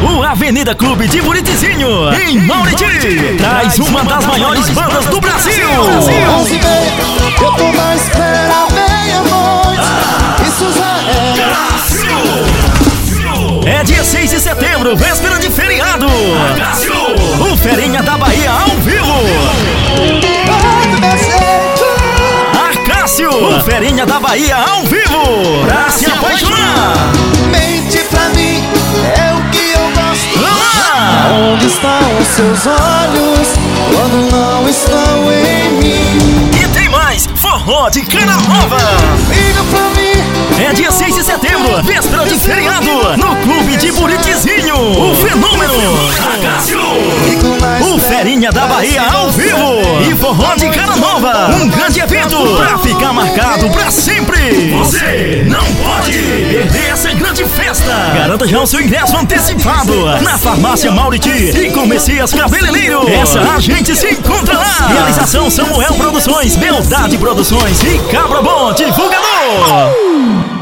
o Avenida Clube de Buritizinho, em Mauriti, traz uma das maiores bandas do Brasil. 11h30, eu tô na espera meia-noite. Isso já é dia 6 de setembro, véspera de feriado. O Ferinha da Bahia ao vivo. Arcácio, o Ferinha da Bahia ao vivo. Pra se apaixonar. Mente pra mim, é o que eu gosto. Onde estão os seus olhos quando não estão em mim? E tem mais, forró de cara nova. Liga pra mim. É dia 6 de setembro, véspera de feriado, no Clube de Buritizinho. O fenômeno o Ferinha da Bahia ao vivo e forró de cara nova. Um grande evento pra ficar marcado pra sempre. Você não pode perder essa grande festa. Garanta já o seu ingresso antecipado na Farmácia Mauriti e com Messias Cabeleireiro. Essa a gente se encontra lá. Realização Samuel Produções, Beldade Produções e Cabra Bom Divulgador.